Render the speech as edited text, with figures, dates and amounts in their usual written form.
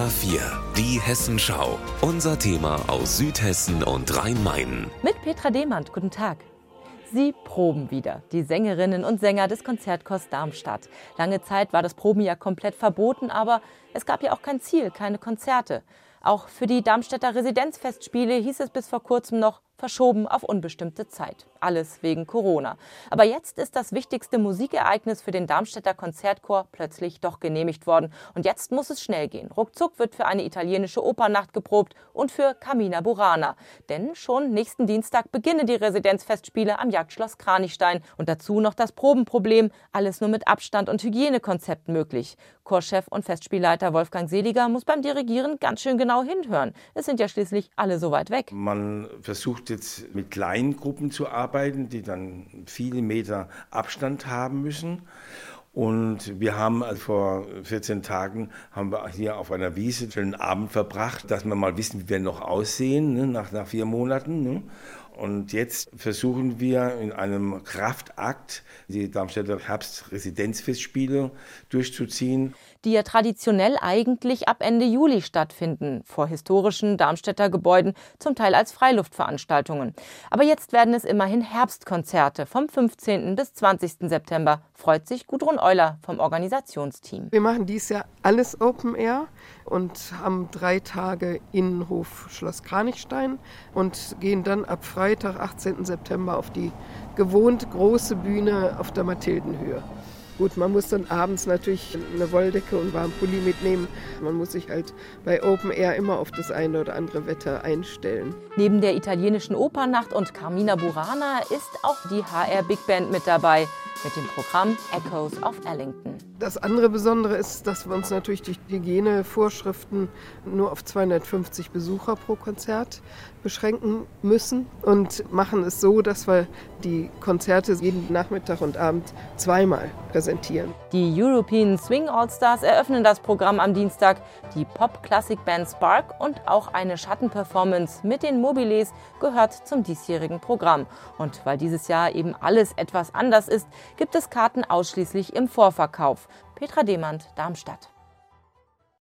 HR4, die Hessenschau. Unser Thema aus Südhessen und Rhein-Main. Mit Petra Demand, guten Tag. Sie proben wieder, die Sängerinnen und Sänger des Konzertchors Darmstadt. Lange Zeit war das Proben ja komplett verboten, aber es gab ja auch kein Ziel, keine Konzerte. Auch für die Darmstädter Residenzfestspiele hieß es bis vor kurzem noch, verschoben auf unbestimmte Zeit. Alles wegen Corona. Aber jetzt ist das wichtigste Musikereignis für den Darmstädter Konzertchor plötzlich doch genehmigt worden. Und jetzt muss es schnell gehen. Ruckzuck wird für eine italienische Opernnacht geprobt und für Carmina Burana. Denn schon nächsten Dienstag beginnen die Residenzfestspiele am Jagdschloss Kranichstein. Und dazu noch das Probenproblem. Alles nur mit Abstand und Hygienekonzept möglich. Chorchef und Festspielleiter Wolfgang Seliger muss beim Dirigieren ganz schön genau hinhören. Es sind ja schließlich alle so weit weg. Man versucht jetzt mit kleinen Gruppen zu arbeiten, die dann viele Meter Abstand haben müssen. Und wir haben vor 14 Tagen hier auf einer Wiese einen Abend verbracht, dass wir mal wissen, wie wir noch aussehen, nach 4 Monaten. Und jetzt versuchen wir in einem Kraftakt die Darmstädter Herbstresidenzfestspiele durchzuziehen. Die ja traditionell eigentlich ab Ende Juli stattfinden, vor historischen Darmstädter Gebäuden, zum Teil als Freiluftveranstaltungen. Aber jetzt werden es immerhin Herbstkonzerte vom 15. bis 20. September, freut sich Gudrun Euler vom Organisationsteam. Wir machen dieses Jahr alles Open Air und haben 3 Tage Innenhof Schloss Kranichstein und gehen dann ab Freitag, 18. September auf die gewohnt große Bühne auf der Mathildenhöhe. Gut, man muss dann abends natürlich eine Wolldecke und warmen Pulli mitnehmen. Man muss sich halt bei Open Air immer auf das eine oder andere Wetter einstellen. Neben der italienischen Opernnacht und Carmina Burana ist auch die HR Big Band mit dabei, mit dem Programm Echoes of Ellington. Das andere Besondere ist, dass wir uns natürlich durch Hygienevorschriften nur auf 250 Besucher pro Konzert beschränken müssen und machen es so, dass wir die Konzerte jeden Nachmittag und Abend 2-mal präsentieren. Die European Swing All-Stars eröffnen das Programm am Dienstag, die Pop-Classic-Band Spark und auch eine Schattenperformance mit den Mobiles gehört zum diesjährigen Programm. Und weil dieses Jahr eben alles etwas anders ist, gibt es Karten ausschließlich im Vorverkauf. Petra Demand, Darmstadt.